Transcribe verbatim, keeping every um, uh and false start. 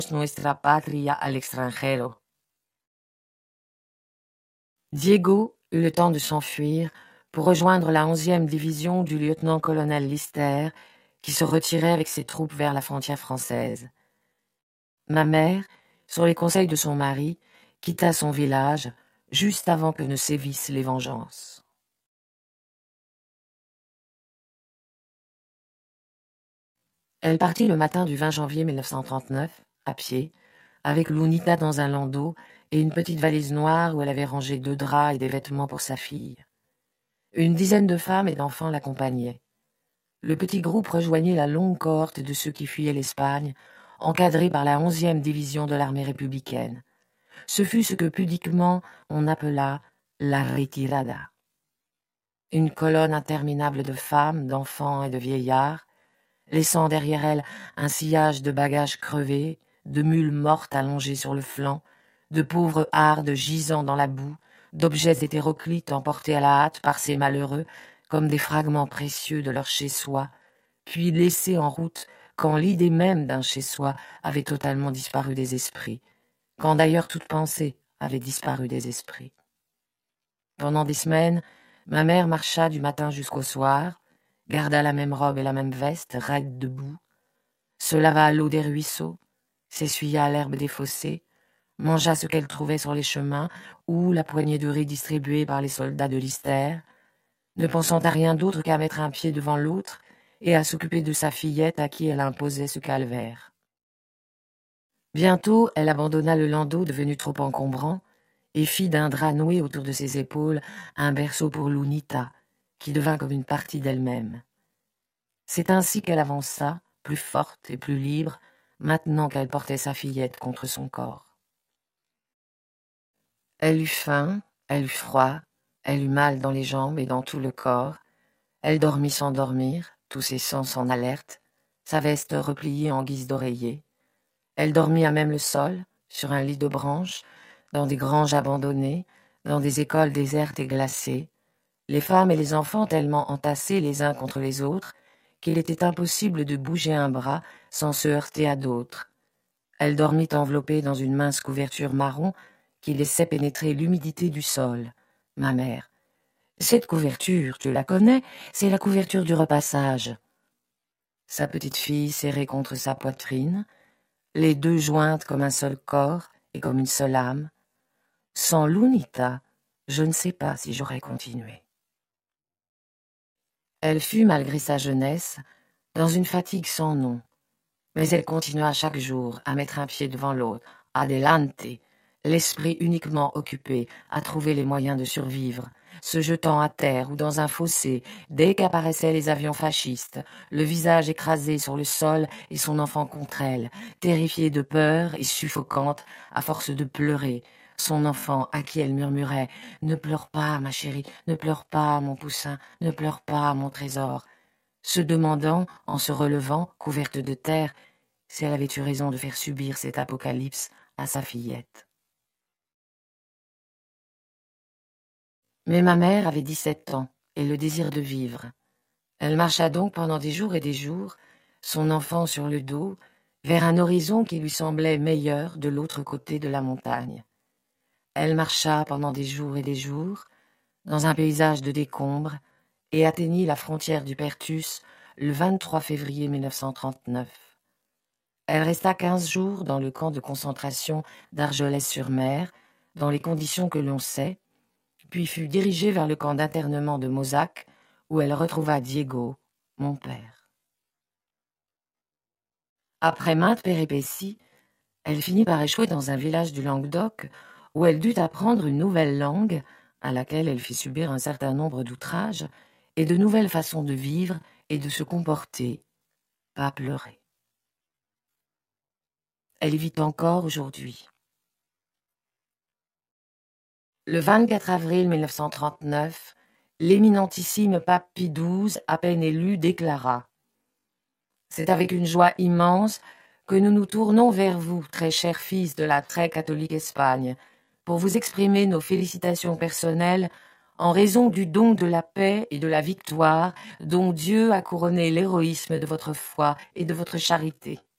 nuestra patria al extranjero. Diego eut le temps de s'enfuir pour rejoindre la onzième division du lieutenant-colonel Lister, qui se retirait avec ses troupes vers la frontière française. Ma mère, sur les conseils de son mari, quitta son village juste avant que ne sévissent les vengeances. Elle partit le matin du vingt janvier mille neuf cent trente-neuf, à pied, avec Lunita dans un landau et une petite valise noire où elle avait rangé deux draps et des vêtements pour sa fille. Une dizaine de femmes et d'enfants l'accompagnaient. Le petit groupe rejoignait la longue cohorte de ceux qui fuyaient l'Espagne, encadrés par la onzième division de l'armée républicaine. Ce fut ce que pudiquement on appela la retirada. Une colonne interminable de femmes, d'enfants et de vieillards, laissant derrière elle un sillage de bagages crevés, de mules mortes allongées sur le flanc, de pauvres hardes gisant dans la boue, d'objets hétéroclites emportés à la hâte par ces malheureux comme des fragments précieux de leur chez-soi, puis laissés en route quand l'idée même d'un chez-soi avait totalement disparu des esprits, quand d'ailleurs toute pensée avait disparu des esprits. Pendant des semaines, ma mère marcha du matin jusqu'au soir, garda la même robe et la même veste, raide de boue, se lava à l'eau des ruisseaux, s'essuya à l'herbe des fossés, mangea ce qu'elle trouvait sur les chemins ou la poignée de riz distribuée par les soldats de Lister, ne pensant à rien d'autre qu'à mettre un pied devant l'autre et à s'occuper de sa fillette à qui elle imposait ce calvaire. Bientôt, elle abandonna le landau devenu trop encombrant et fit d'un drap noué autour de ses épaules un berceau pour Lunita, qui devint comme une partie d'elle-même. C'est ainsi qu'elle avança, plus forte et plus libre, maintenant qu'elle portait sa fillette contre son corps. Elle eut faim, elle eut froid, elle eut mal dans les jambes et dans tout le corps. Elle dormit sans dormir, tous ses sens en alerte, sa veste repliée en guise d'oreiller. Elle dormit à même le sol, sur un lit de branches, dans des granges abandonnées, dans des écoles désertes et glacées, les femmes et les enfants tellement entassés les uns contre les autres qu'il était impossible de bouger un bras sans se heurter à d'autres. Elle dormit enveloppée dans une mince couverture marron qui laissait pénétrer l'humidité du sol. Ma mère. Cette couverture, tu la connais, c'est la couverture du repassage. Sa petite fille serrée contre sa poitrine, les deux jointes comme un seul corps et comme une seule âme. Sans Lunita, je ne sais pas si j'aurais continué. Elle fut, malgré sa jeunesse, dans une fatigue sans nom, mais elle continua chaque jour à mettre un pied devant l'autre, adelante, l'esprit uniquement occupé à trouver les moyens de survivre, se jetant à terre ou dans un fossé dès qu'apparaissaient les avions fascistes, le visage écrasé sur le sol et son enfant contre elle, terrifiée de peur et suffocante à force de pleurer, son enfant à qui elle murmurait « Ne pleure pas, ma chérie, ne pleure pas, mon poussin, ne pleure pas, mon trésor », se demandant, en se relevant, couverte de terre, si elle avait eu raison de faire subir cet apocalypse à sa fillette. Mais ma mère avait dix-sept ans et le désir de vivre. Elle marcha donc pendant des jours et des jours, son enfant sur le dos, vers un horizon qui lui semblait meilleur de l'autre côté de la montagne. Elle marcha pendant des jours et des jours, dans un paysage de décombres, et atteignit la frontière du Perthus le vingt-trois février mille neuf cent trente-neuf. Elle resta quinze jours dans le camp de concentration d'Argelès-sur-Mer, dans les conditions que l'on sait, puis fut dirigée vers le camp d'internement de Mozac, où elle retrouva Diego, mon père. Après maintes péripéties, elle finit par échouer dans un village du Languedoc, où elle dut apprendre une nouvelle langue, à laquelle elle fit subir un certain nombre d'outrages, et de nouvelles façons de vivre et de se comporter, pas pleurer. Elle y vit encore aujourd'hui. Le vingt-quatre avril mille neuf cent trente-neuf, l'éminentissime pape Pie douze, à peine élu, déclara « C'est avec une joie immense que nous nous tournons vers vous, très chers fils de la très catholique Espagne, pour vous exprimer nos félicitations personnelles en raison du don de la paix et de la victoire dont Dieu a couronné l'héroïsme de votre foi et de votre charité.